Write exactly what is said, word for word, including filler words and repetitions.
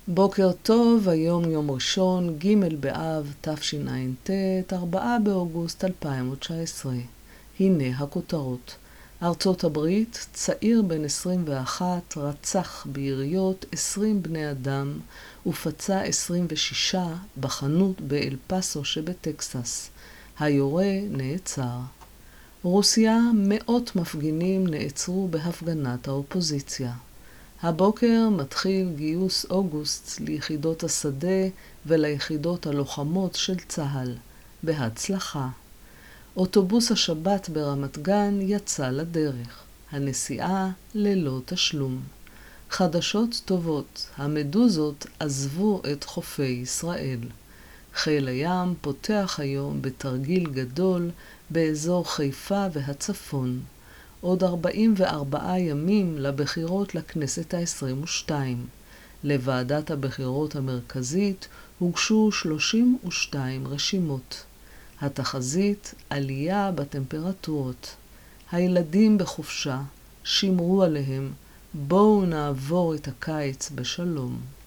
בוקר טוב, היום יום ראשון, ג' באב, תשע"ט, ארבעה באוגוסט אלפיים תשע עשרה. הנה הכותרות. ארצות הברית, צעיר בן עשרים ואחת, רצח ביריות עשרים בני אדם ופצע עשרים ושש בחנות באל פאסו שבטקסס. היורה נעצר. רוסיה, מאות מפגינים נעצרו בהפגנת האופוזיציה. הבוקר מתחיל גיוס אוגוסט ליחידות השדה וליחידות הלוחמות של צה"ל, בהצלחה. אוטובוס השבת ברמת גן יצא לדרך, הנסיעה ללא תשלום. חדשות טובות, המדוזות עזבו את חופי ישראל. חיל הים פותח היום בתרגיל גדול באזור חיפה והצפון. עוד ארבעים וארבעה ימים לבחירות לכנסת ה-עשרים ושתיים. לוועדת הבחירות המרכזית הוגשו שלושים ושתיים רשימות. התחזית, עלייה בטמפרטורות. הילדים בחופשה, שמרו עליהם, בואו נעבור את הקיץ בשלום.